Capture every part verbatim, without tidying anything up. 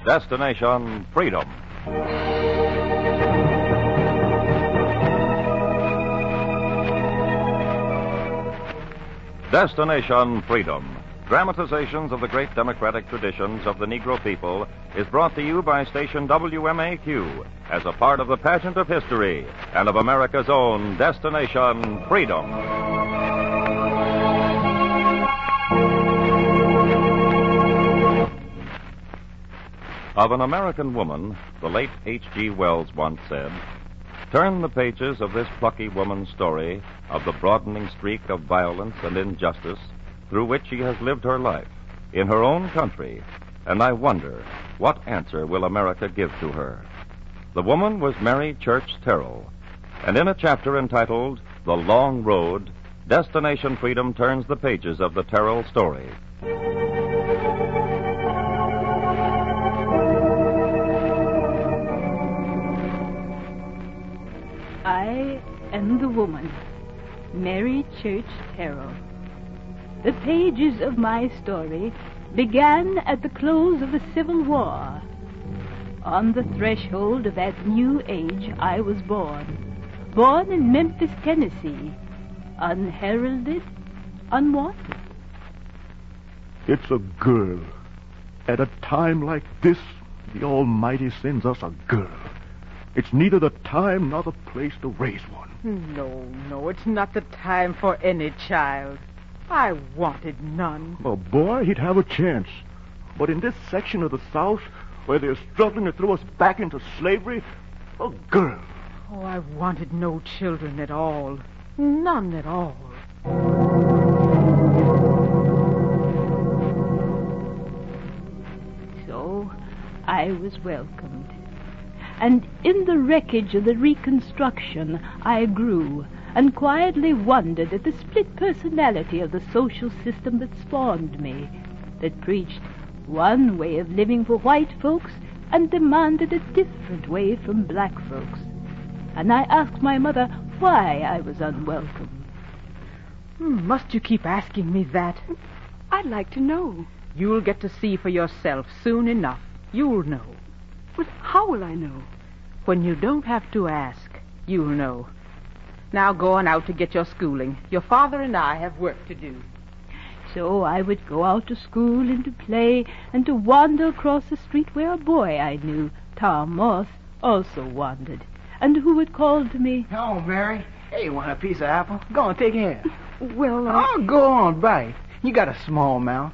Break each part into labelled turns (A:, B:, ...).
A: Destination Freedom. Destination Freedom, dramatizations of the great democratic traditions of the Negro people, is brought to you by station W M A Q as a part of the pageant of history and of America's own Destination Freedom. Of an American woman, the late H G Wells once said, "Turn the pages of this plucky woman's story of the broadening streak of violence and injustice through which she has lived her life in her own country, and I wonder what answer will America give to her." The woman was Mary Church Terrell, and in a chapter entitled The Long Road, Destination Freedom turns the pages of the Terrell story.
B: I am the woman, Mary Church Terrell. The pages of my story began at the close of the Civil War. On the threshold of that new age I was born. Born in Memphis, Tennessee. Unheralded, unwanted.
C: It's a girl. At a time like this, the Almighty sends us a girl. It's neither the time nor the place to raise one.
D: No, no, it's not the time for any child. I wanted none.
C: A boy, he'd have a chance. But in this section of the South, where they're struggling to throw us back into slavery, a girl.
D: Oh, I wanted no children at all. None at all.
B: So I was welcomed. And in the wreckage of the Reconstruction, I grew and quietly wondered at the split personality of the social system that spawned me, that preached one way of living for white folks and demanded a different way from black folks. And I asked my mother why I was unwelcome.
D: Must you keep asking me that?
E: I'd like to know.
D: You'll get to see for yourself soon enough. You'll know.
E: But how will I know?
D: When you don't have to ask, you'll know. Now go on out to get your schooling. Your father and I have work to do.
B: So I would go out to school and to play and to wander across the street where a boy I knew, Tom Moss, also wandered, and who would call to me,
F: "Oh, Mary, hey, you want a piece of apple? Go on, take it.
E: Well, uh...
F: Oh, go on, bite. You got a small mouth.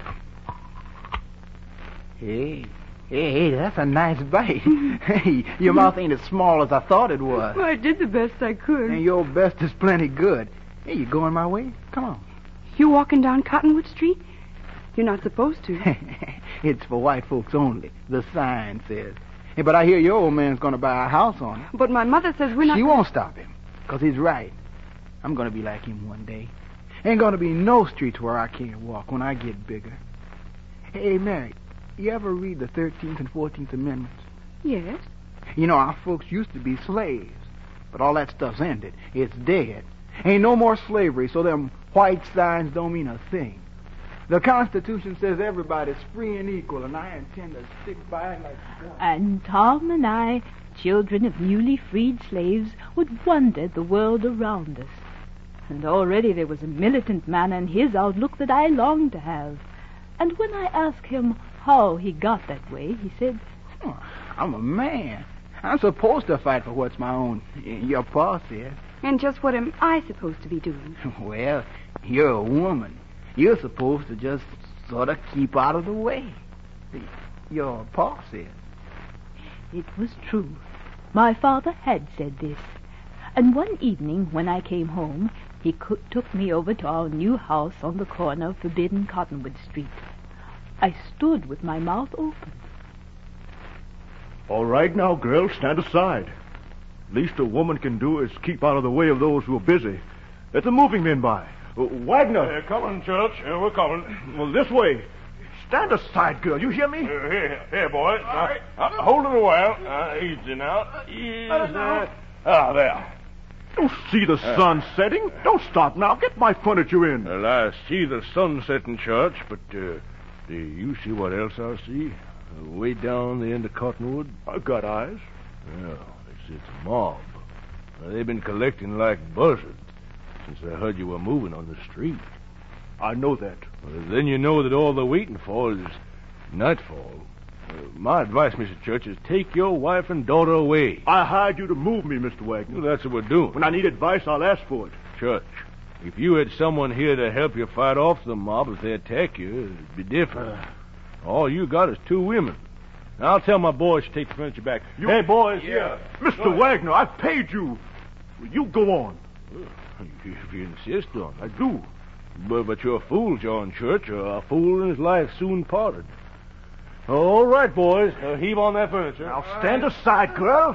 F: Hey, hey, hey, that's a nice bite. Hey, your mouth ain't as small as I thought it was.
E: I did the best I could.
F: And your best is plenty good. Hey, you going my way? Come on.
E: You walking down Cottonwood Street? You're not supposed to.
F: It's for white folks only, the sign says. Hey, but I hear your old man's going to buy a house on it.
E: But my mother says we're not...
F: She won't stop him, because he's right. I'm going to be like him one day. Ain't going to be no streets where I can't walk when I get bigger. Hey, Mary, you ever read the thirteenth and fourteenth Amendments?
E: Yes.
F: You know, our folks used to be slaves, but all that stuff's ended. It's dead. Ain't no more slavery, so them white signs don't mean a thing. The Constitution says everybody's free and equal, and I intend to stick by it like that.
B: And Tom and I, children of newly freed slaves, would wander the world around us. And already there was a militant manner in his outlook that I longed to have. And when I asked him how he got that way, he said,
F: oh, I'm a man. I'm supposed to fight for what's my own. Your pa said.
E: And just what am I supposed to be doing?
F: Well, you're a woman. You're supposed to just sort of keep out of the way. Your pa said.
B: It was true. My father had said this. And one evening when I came home, he co- took me over to our new house on the corner of Forbidden Cottonwood Street. I stood with my mouth open.
C: All right now, girl, stand aside. Least a woman can do is keep out of the way of those who are busy. Let the moving men by. Uh, Wagner.
G: They're coming, Church. Uh, we're coming.
C: Well, this way. Stand aside, girl. You hear me?
G: Uh, here, here, boy. Now, right. uh, hold it a while. Uh, easy now. Easy. Uh, ah, there.
C: You see the uh, sun setting? Don't stop now. Get my furniture in.
G: Well, I see the sun setting, Church, but uh, do you see what else I see? Uh, way down the end of Cottonwood?
C: I got eyes.
G: Well, it's, it's a mob. Uh, they've been collecting like buzzards since I heard you were moving on the street.
C: I know that.
G: Well, then you know that all they're waiting for is nightfall. Uh, my advice, Mister Church, is take your wife and daughter away.
C: I hired you to move me, Mister Wagner.
G: Well, that's what we're doing.
C: When I need advice, I'll ask for it.
G: Church, if you had someone here to help you fight off the mob if they attack you, it'd be different. Uh, all you got is two women. Now, I'll tell my boys to take the furniture back.
C: You,
G: hey, boys.
C: Yeah. Mister Wagner, I paid you. You go on.
G: Well, if you insist on it.
C: I do.
G: But, but you're a fool, John Church. A fool and his life soon parted. All right, boys. Uh, heave on that furniture.
C: Now, stand right aside, girl.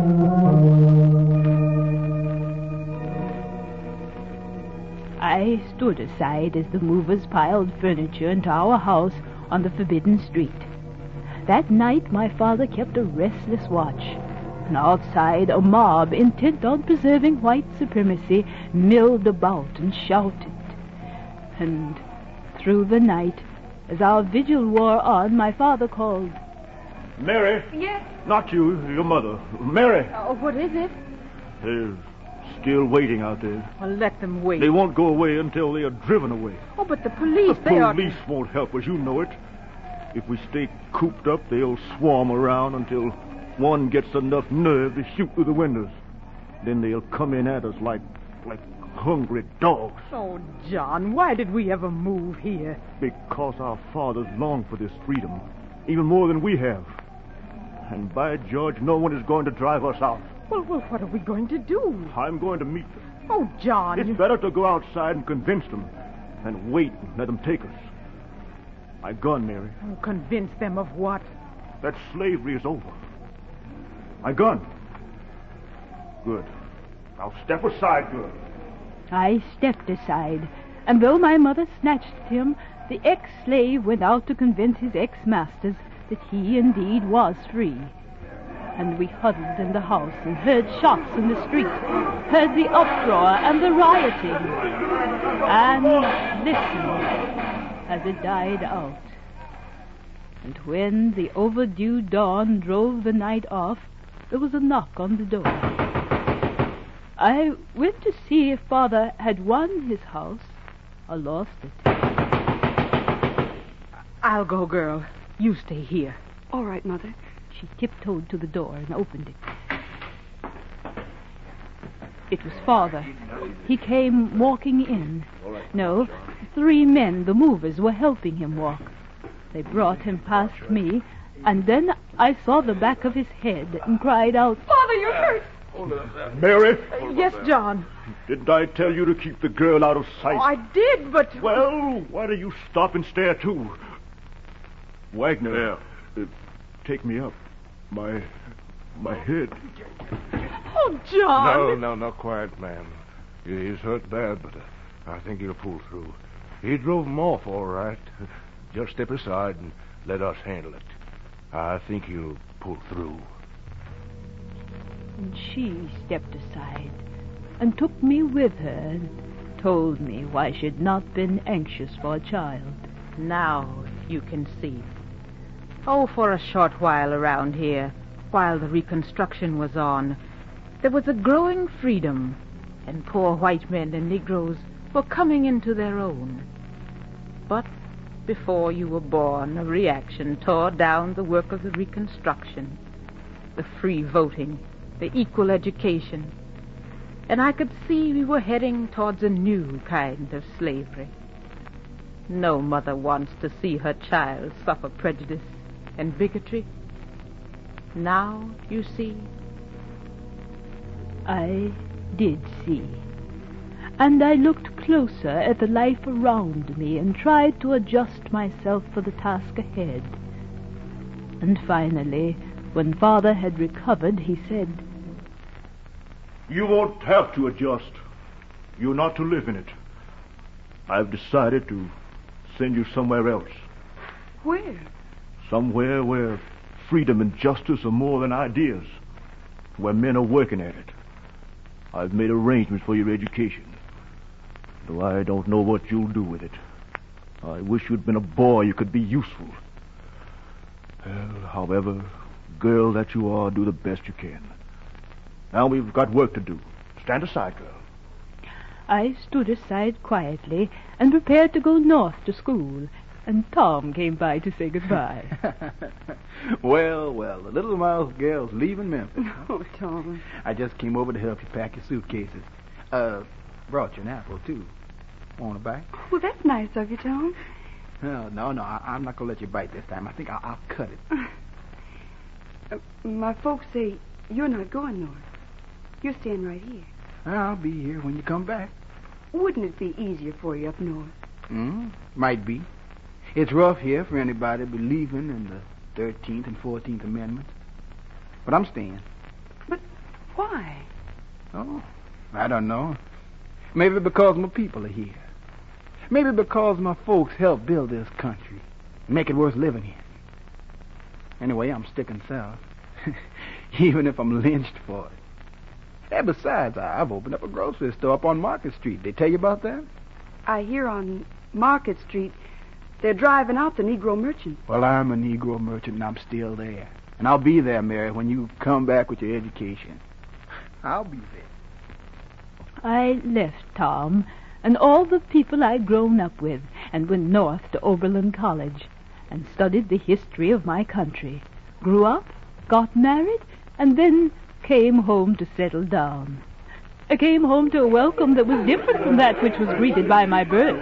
B: I stood aside as the movers piled furniture into our house on the Forbidden Street. That night, my father kept a restless watch. And outside, a mob intent on preserving white supremacy milled about and shouted. And through the night, as our vigil wore on, my father called.
C: Mary.
E: Yes?
C: Not you, your mother. Mary.
E: Oh, what is it?
C: They're still waiting out there.
D: Well, let them wait.
C: They won't go away until they are driven away.
D: Oh, but the police,
C: the
D: they are...
C: police won't help us, you know it. If we stay cooped up, they'll swarm around until one gets enough nerve to shoot through the windows. Then they'll come in at us like, like hungry dogs.
D: Oh, John, why did we ever move here?
C: Because our fathers long for this freedom, even more than we have. And by George, no one is going to drive us out.
D: Well, well, what are we going to do?
C: I'm going to meet them.
D: Oh, John.
C: It's
D: you...
C: better to go outside and convince them than wait and let them take us. My gun, Mary.
D: Oh, convince them of what?
C: That slavery is over. My gun. Good. Now step aside, girl.
B: I stepped aside, and though my mother snatched at him, the ex-slave went out to convince his ex-masters that he indeed was free. And we huddled in the house and heard shots in the street, heard the uproar and the rioting, and listened as it died out. And when the overdue dawn drove the night off, there was a knock on the door. I went to see if Father had won his house or lost it.
D: I'll go, girl. You stay here.
E: All right, Mother.
B: She tiptoed to the door and opened it. It was Father. He came walking in. No, three men, the movers, were helping him walk. They brought him past me, and then I saw the back of his head and cried out,
E: Father, you're hurt!
C: Mary?
D: Uh, yes, John.
C: Didn't I tell you to keep the girl out of sight?
D: Oh, I did, but...
C: Well, why do you stop and stare, too? Wagner.
G: Yeah.
C: Uh, take me up. My... my head.
D: Oh, John!
G: No, no, no, quiet, ma'am. He's hurt bad, but uh, I think he'll pull through. He drove him off, all right. Just step aside and let us handle it. I think he'll pull through.
B: And she stepped aside and took me with her and told me why she'd not been anxious for a child.
D: Now you can see. Oh, for a short while around here, while the Reconstruction was on, there was a growing freedom, and poor white men and Negroes were coming into their own. But before you were born, a reaction tore down the work of the Reconstruction, the free voting, the equal education, and I could see we were heading towards a new kind of slavery. No mother wants to see her child suffer prejudice and bigotry. Now, you see.
B: I did see. And I looked closer at the life around me and tried to adjust myself for the task ahead. And finally, when Father had recovered, he said,
C: You won't have to adjust. You're not to live in it. I've decided to send you somewhere else.
E: Where?
C: Somewhere where freedom and justice are more than ideas. Where men are working at it. I've made arrangements for your education. Though I don't know what you'll do with it. I wish you'd been a boy you could be useful. Well, however, girl that you are, do the best you can. Now we've got work to do. Stand aside, girl.
B: I stood aside quietly and prepared to go north to school, and Tom came by to say goodbye.
F: Well, well, the little mouse girl's leaving Memphis.
E: Oh, Tom.
F: I just came over to help you pack your suitcases. Uh, brought you an apple, too. Want a bite?
E: Well, that's nice of you, Tom.
F: No, no, no, I, I'm not going to let you bite this time. I think I'll, I'll cut it.
E: Uh, my folks say you're not going north. You're staying right here.
F: I'll be here when you come back.
E: Wouldn't it be easier for you up north?
F: Mm, might be. It's rough here for anybody believing in the thirteenth and fourteenth Amendments. But I'm staying.
E: But why?
F: Oh, I don't know. Maybe because my people are here. Maybe because my folks helped build this country, make it worth living in. Anyway, I'm sticking south, even if I'm lynched for it. And besides, I've opened up a grocery store up on Market Street. They tell you about that?
E: I hear on Market Street they're driving out the Negro merchants.
F: Well, I'm a Negro merchant, and I'm still there. And I'll be there, Mary, when you come back with your education. I'll be there.
B: I left Tom and all the people I'd grown up with and went north to Oberlin College and studied the history of my country, grew up, got married, and then came home to settle down. I came home to a welcome that was different from that which was greeted by my birth.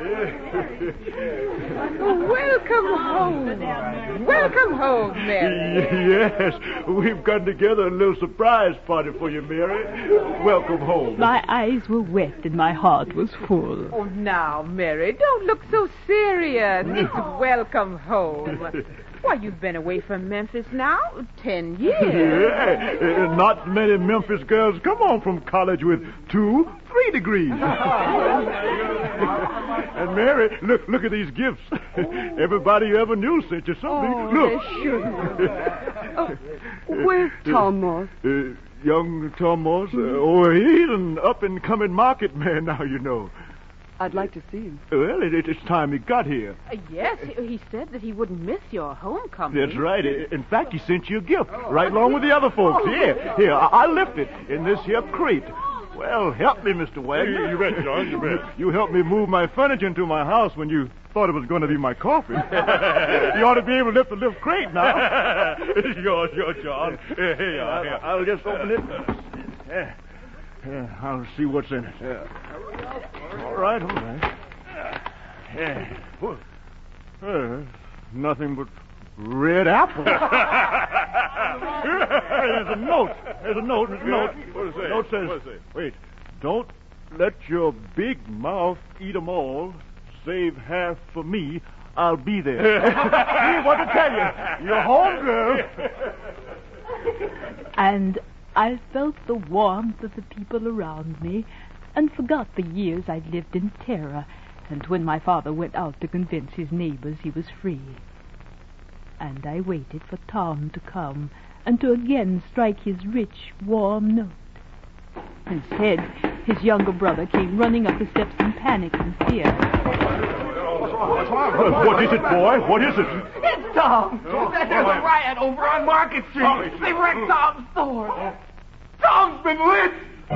D: Welcome home. Welcome home, Mary.
C: Yes, we've gotten together a little surprise party for you, Mary. Welcome home.
B: My eyes were wet and my heart was full.
D: Oh, now, Mary, don't look so serious. It's welcome home. Why, you've been away from Memphis now ten years.
C: Yeah, uh, not many Memphis girls come home from college with two, three degrees. And Mary, look, look at these gifts. Everybody you ever knew sent you something.
E: Oh,
C: look.
E: they shouldn't. Oh, where's Tom Moss?
C: Uh, young Tom Moss? Uh, oh, he's an up-and-coming market man now, you know.
E: I'd like to see him.
C: Well, it, it's time he got here.
D: Uh, yes, he, he said that he wouldn't miss your homecoming.
C: That's right. In fact, he sent you a gift, right along with the other folks. Here, here, I, I left it in this here crate. Well, help me, Mister Wagner.
H: You bet, John, you bet.
C: You helped me move my furniture into my house when you thought it was going to be my coffin. You ought to be able to lift the lift crate now.
H: Sure, sure, John. Here, here you are. Here.
C: I'll just open it. Yeah. Yeah, I'll see what's in it. Yeah. All right, all right. Yeah. Uh, nothing but red apple. There's a note. There's a note. There's a note.
H: What does it say?
C: Note says,
H: What does it say?
C: wait, don't let your big mouth eat 'em all. Save half for me. I'll be there. See what to tell you. You're home, girl.
B: And I felt the warmth of the people around me and forgot the years I'd lived in terror and when my father went out to convince his neighbors he was free. And I waited for Tom to come and to again strike his rich, warm note. Instead, his younger brother came running up the steps in panic and fear.
C: What is it, boy? What is it?
I: It's Tom. There's a riot over on Market Street. They wrecked Tom's store. Tom's been lit.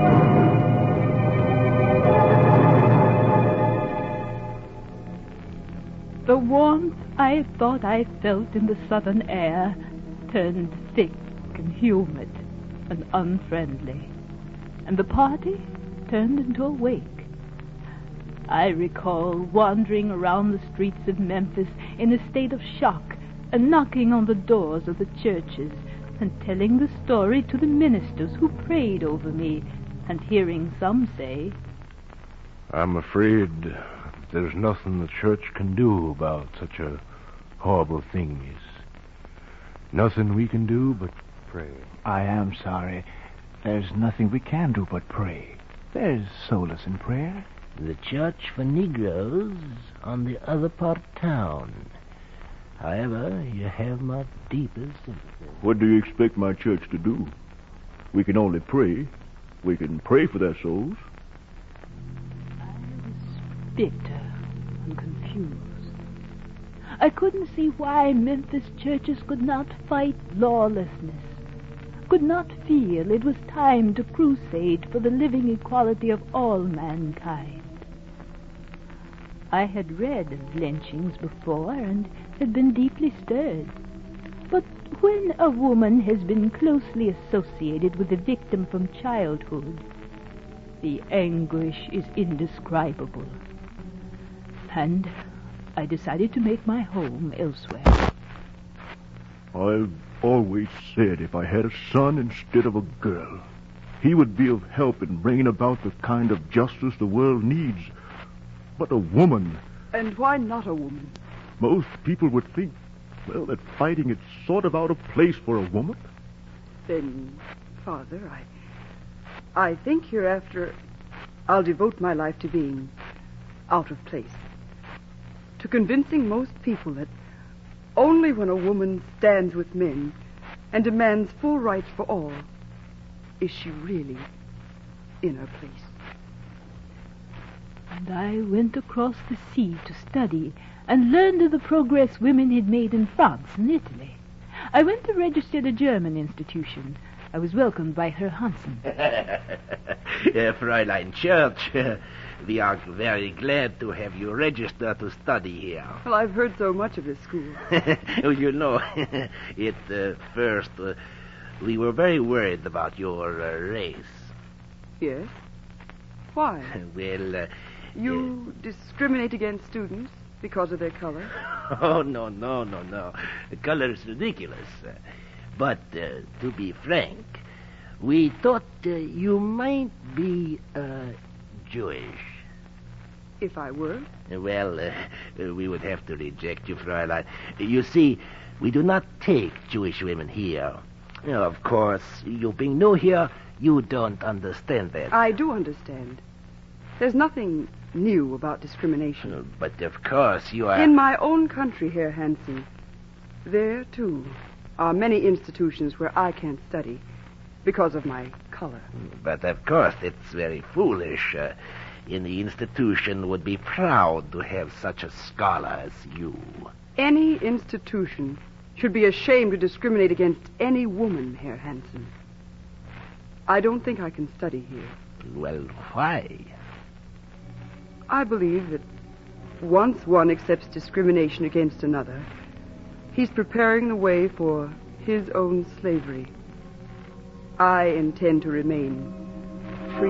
B: The warmth I thought I felt in the southern air turned thick and humid and unfriendly, and the party turned into a wake. I recall wandering around the streets of Memphis in a state of shock and knocking on the doors of the churches and telling the story to the ministers who prayed over me and hearing some say,
G: I'm afraid there's nothing the church can do about such a horrible thing, miss. Nothing we can do but pray.
F: I am sorry. There's nothing we can do but pray. There's solace in prayer.
J: The church for Negroes on the other part of town. However, you have my deepest sympathy.
C: What do you expect my church to do? We can only pray. We can pray for their souls.
B: I was bitter and confused. I couldn't see why Memphis churches could not fight lawlessness, could not feel it was time to crusade for the living equality of all mankind. I had read of lynchings before and had been deeply stirred. But when a woman has been closely associated with the victim from childhood, the anguish is indescribable. And I decided to make my home elsewhere.
C: I've always said if I had a son instead of a girl, he would be of help in bringing about the kind of justice the world needs. But a woman...
E: And why not a woman?
C: Most people would think, well, that fighting is sort of out of place for a woman.
E: Then, Father, I... I think hereafter I'll devote my life to being out of place. To convincing most people that only when a woman stands with men and demands full rights for all is she really in her place.
B: And I went across the sea to study and learned of the progress women had made in France and Italy. I went to register at a German institution. I was welcomed by Herr Hansen.
J: uh, Fräulein Church, uh, we are very glad to have you register to study here.
E: Well, I've heard so much of this school.
J: Oh, you know, at uh, first uh, we were very worried about your uh, race.
E: Yes? Why?
J: Well, uh,
E: You uh, discriminate against students because of their color?
J: Oh, no, no, no, no. The color is ridiculous. Uh, but, uh, to be frank, we thought uh, you might be uh, Jewish.
E: If I were?
J: Well, uh, we would have to reject you, Fräulein. You see, we do not take Jewish women here. You know, of course, you being new here, you don't understand that.
E: I do understand. There's nothing new about discrimination.
J: Uh, but, of course, you are...
E: In my own country, Herr Hansen, there, too, are many institutions where I can't study because of my color.
J: But, of course, it's very foolish. Uh, any institution would be proud to have such a scholar as you.
E: Any institution should be ashamed to discriminate against any woman, Herr Hansen. I don't think I can study here.
J: Well, why?
E: I believe that once one accepts discrimination against another, he's preparing the way for his own slavery. I intend to remain free.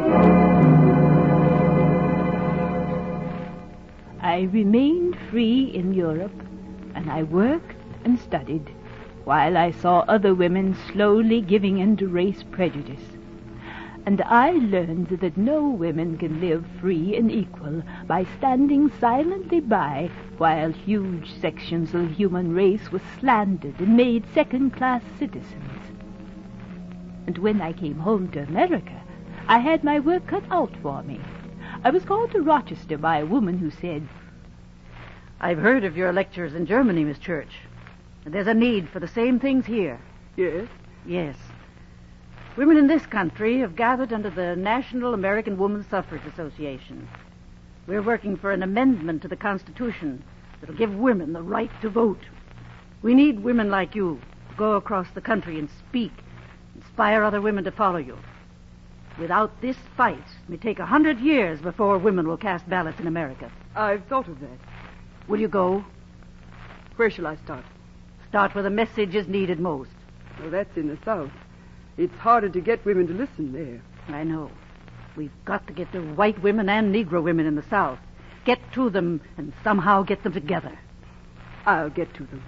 B: I remained free in Europe, and I worked and studied, while I saw other women slowly giving in to race prejudice. And I learned that no women can live free and equal by standing silently by while huge sections of the human race were slandered and made second-class citizens. And when I came home to America, I had my work cut out for me. I was called to Rochester by a woman who said,
K: "I've heard of your lectures in Germany, Miss Church. There's a need for the same things here."
E: Yes?
K: Yes. Women in this country have gathered under the National American Woman Suffrage Association. We're working for an amendment to the Constitution that'll give women the right to vote. We need women like you to go across the country and speak, inspire other women to follow you. Without this fight, it may take a hundred years before women will cast ballots in America.
E: I've thought of that.
K: Will you go?
E: Where shall I start?
K: Start where the message is needed most.
E: Well, that's in the South. It's harder to get women to listen there.
K: I know. We've got to get to white women and Negro women in the South. Get to them and somehow get them together.
E: I'll get to them.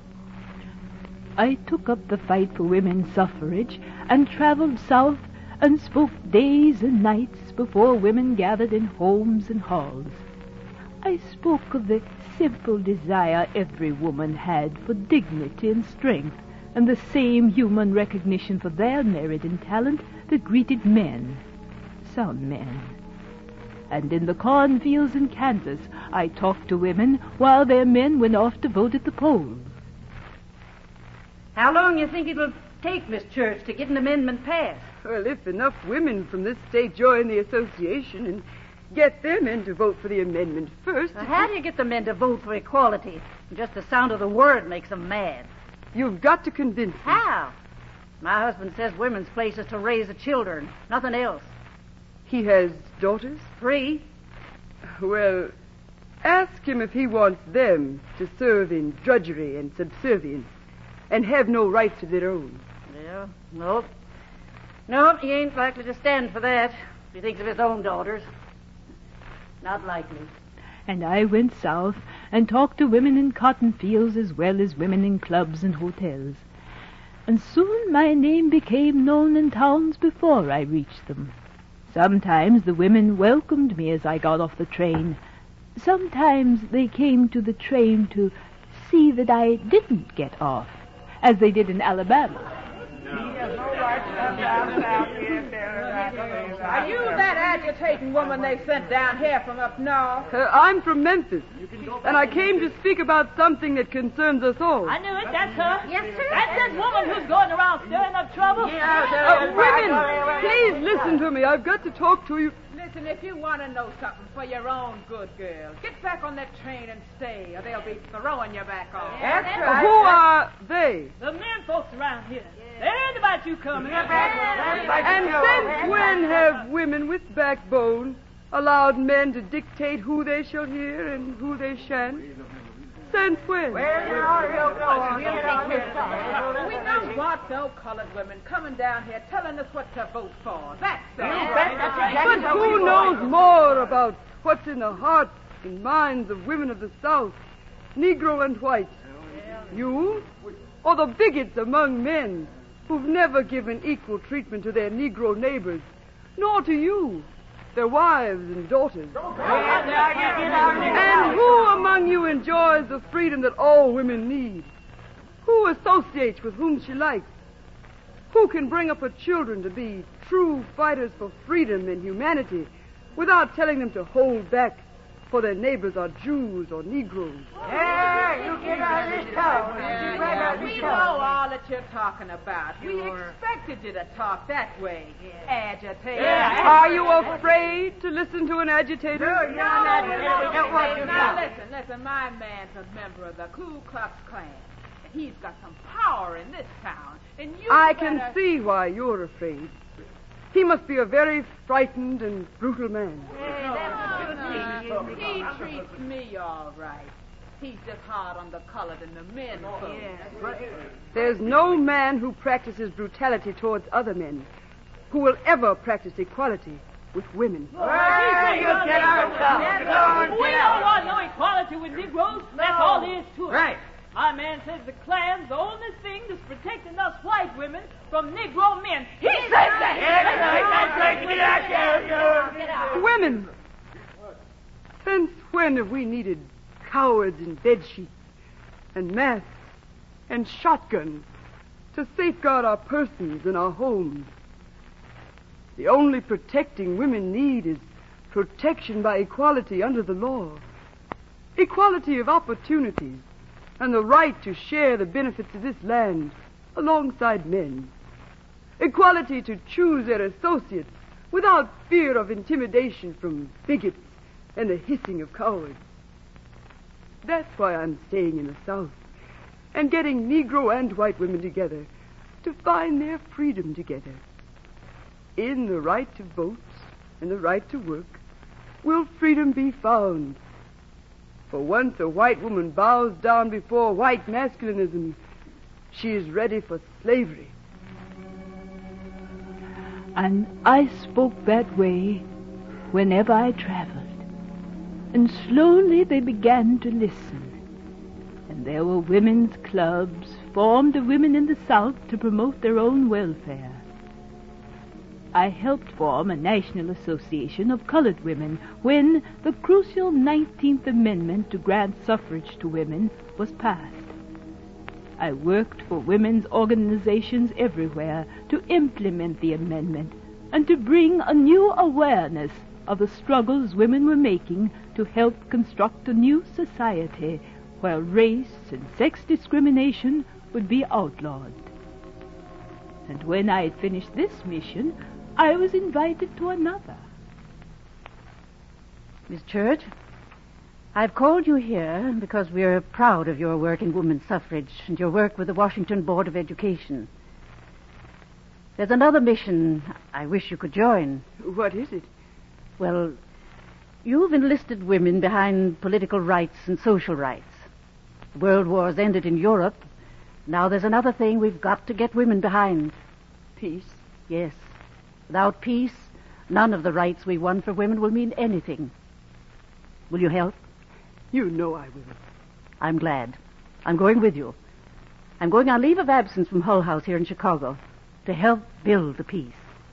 B: I took up the fight for women's suffrage and traveled south and spoke days and nights before women gathered in homes and halls. I spoke of the simple desire every woman had for dignity and strength, and the same human recognition for their merit and talent that greeted men, some men. And in the cornfields in Kansas, I talked to women while their men went off to vote at the polls.
K: How long do you think it will take, Miss Church, to get an amendment passed?
E: Well, if enough women from this state join the association, in, get their men to vote for the amendment first.
K: Now, how do you get the men to vote for equality? Just the sound of the word makes them mad.
E: You've got to convince them.
K: How? My husband says women's place is to raise the children, nothing else.
E: He has daughters?
K: Three.
E: Well, ask him if he wants them to serve in drudgery and subservience and have no rights of their own.
K: Yeah, nope. Nope, he ain't likely to stand for that. If he thinks of his own daughters. Not likely.
B: And I went south and talked to women in cotton fields as well as women in clubs and hotels. And soon my name became known in towns before I reached them. Sometimes the women welcomed me as I got off the train. Sometimes they came to the train to see that I didn't get off, as they did in Alabama.
D: Are you that agitating woman they sent down here from up north?
E: Uh, I'm from Memphis, and I came to speak about something that concerns us all.
L: I knew it. That's her.
K: Yes, sir.
L: That's this woman who's going around stirring up trouble.
E: Uh, women, please listen to me. I've got to talk to you.
D: Listen, if you want to know something for your own good, girl, get back on that train and stay, or they'll be throwing you back off.
E: That's right. Who are they?
L: The men folks around here. They heard about you coming.
E: And since when have women with backbone allowed men to dictate who they shall hear and who they shan't? Since when?
D: We know what, though, colored women coming down here telling us what to vote for. That's so.
E: But who knows more about what's in the hearts and minds of women of the South, Negro and white? You? Or the bigots among men who've never given equal treatment to their Negro neighbors, nor to you, their wives and daughters? And who among you enjoys the freedom that all women need? Who associates with whom she likes? Who can bring up her children to be true fighters for freedom and humanity without telling them to hold back for their neighbors are Jews or Negroes?
D: Yeah, you get out of this town. We know all that you're talking about. We expected you to talk that way. Agitator.
E: Are you afraid to listen to an agitator?
D: No, no, no, no. Now listen, listen. My man's a member of the Ku Klux Klan. And he's got some power in this town. And you
E: I
D: better...
E: can see why you're afraid. He must be a very frightened and brutal man.
D: He treats me all right. He's just hard on the colored and the men folks.
E: There's no man who practices brutality towards other men who will ever practice equality with women.
L: We don't want no equality with Negroes. That's all there is to it.
D: Right.
L: My man says the Klan's the only thing that's protecting us white women from Negro men. He says that!
E: Women! Since when have we needed cowards in bedsheets and masks and shotguns to safeguard our persons and our homes? The only protecting women need is protection by equality under the law, equality of opportunities, and the right to share the benefits of this land alongside men. Equality to choose their associates without fear of intimidation from bigots and the hissing of cowards. That's why I'm staying in the South and getting Negro and white women together to find their freedom together. In the right to vote and the right to work will freedom be found. For once a white woman bows down before white masculinism, she is ready for slavery.
B: And I spoke that way whenever I traveled. And slowly they began to listen. And there were women's clubs formed of women in the South to promote their own welfare. I helped form a national association of colored women when the crucial nineteenth Amendment to grant suffrage to women was passed. I worked for women's organizations everywhere to implement the amendment and to bring a new awareness of the struggles women were making to help construct a new society where race and sex discrimination would be outlawed. And when I had finished this mission, I was invited to another.
K: Miss Church, I've called you here because we're proud of your work in women's suffrage and your work with the Washington Board of Education. There's another mission I wish you could join.
E: What is it?
K: Well, you've enlisted women behind political rights and social rights. The world wars ended in Europe. Now there's another thing we've got to get women behind.
E: Peace?
K: Yes. Without peace, none of the rights we won for women will mean anything. Will you help?
E: You know I will.
K: I'm glad. I'm going with you. I'm going on leave of absence from Hull House here in Chicago to help build the peace.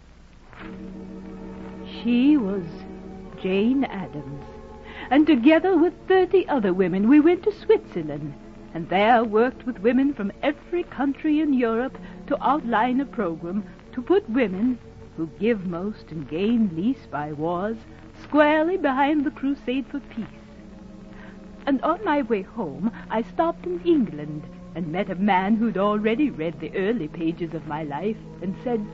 B: She was Jane Addams, and together with thirty other women we went to Switzerland, and there worked with women from every country in Europe to outline a program to put women, who give most and gain least by wars, squarely behind the crusade for peace. And on my way home, I stopped in England and met a man who'd already read the early pages of my life and said,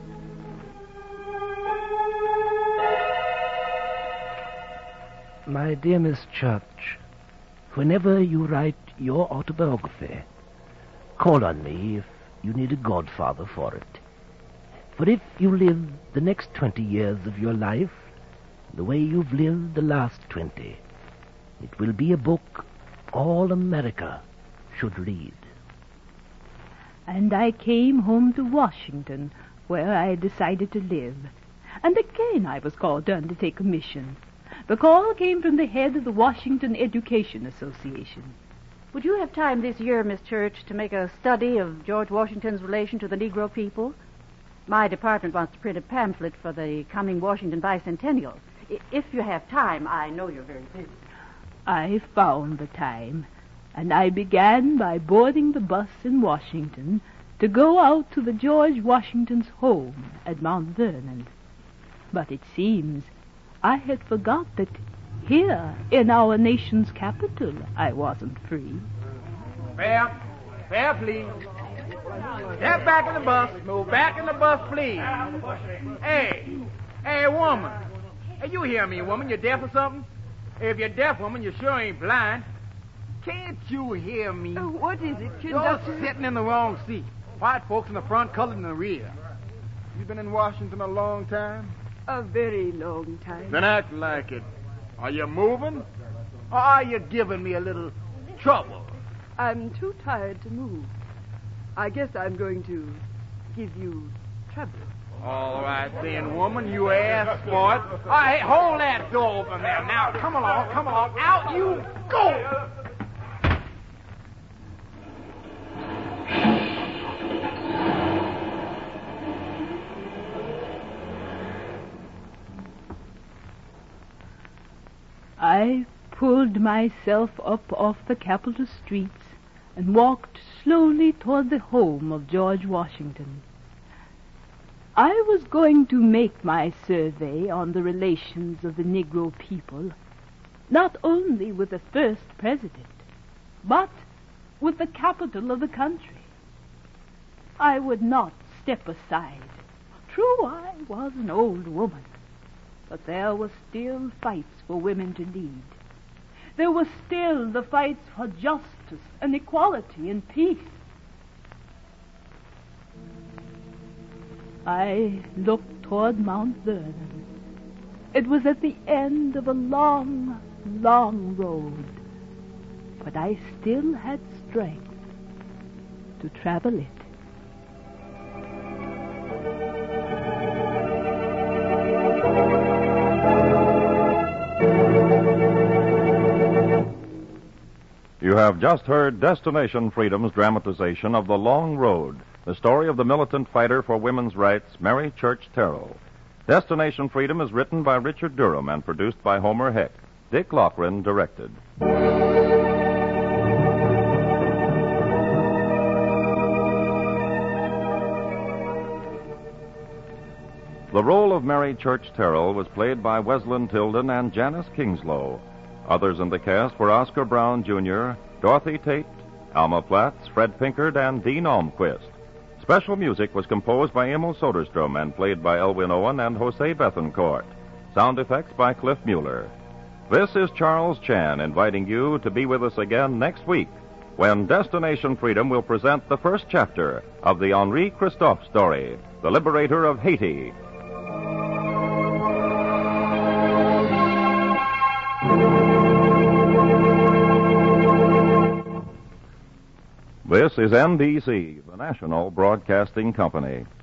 J: My dear Miss Church, whenever you write your autobiography, call on me if you need a godfather for it. For if you live the next twenty years of your life the way you've lived the last twenty, it will be a book all America should read.
B: And I came home to Washington, where I decided to live. And again I was called to undertake a mission. The call came from the head of the Washington Education Association.
K: Would you have time this year, Miss Church, to make a study of George Washington's relation to the Negro people? My department wants to print a pamphlet for the coming Washington bicentennial. I- if you have time, I know you're very busy.
B: I found the time, and I began by boarding the bus in Washington to go out to the George Washington's home at Mount Vernon. But it seems I had forgot that here, in our nation's capital, I wasn't free.
I: Fair, fair, please. Step back in the bus. Move back in the bus, please. Hey, hey, woman. Hey, you hear me, woman? You deaf or something? If you're deaf, woman, you sure ain't blind. Can't you hear me?
E: Oh, what is it,
I: You're
E: conductor?
I: sitting in the wrong seat. White folks in the front, colored in the rear. You been in Washington a long time?
E: A very long time.
I: Then act like it. Are you moving? Or are you giving me a little trouble?
E: I'm too tired to move. I guess I'm going to give you trouble.
I: All right, then, woman, you asked for it. All right, hold that door open there. Now, come along, come along. Out you go!
B: I pulled myself up off the Capitol streets and walked slowly toward the home of George Washington. I was going to make my survey on the relations of the Negro people, not only with the first president, but with the capital of the country. I would not step aside. True, I was an old woman, but there were still fights for women to lead. There were still the fights for justice and equality and peace. I looked toward Mount Vernon. It was at the end of a long, long road, but I still had strength to travel it.
A: You have just heard Destination Freedom's dramatization of The Long Road, the story of the militant fighter for women's rights, Mary Church Terrell. Destination Freedom is written by Richard Durham and produced by Homer Heck. Dick Lochran directed. The role of Mary Church Terrell was played by Wesleyan Tilden and Janice Kingslow. Others in the cast were Oscar Brown, Junior, Dorothy Tate, Alma Platts, Fred Pinkard, and Dean Almquist. Special music was composed by Emil Soderstrom and played by Elwin Owen and Jose Bethencourt. Sound effects by Cliff Mueller. This is Charles Chan inviting you to be with us again next week when Destination Freedom will present the first chapter of the Henri Christophe story, The Liberator of Haiti. This is N B C, the national broadcasting company.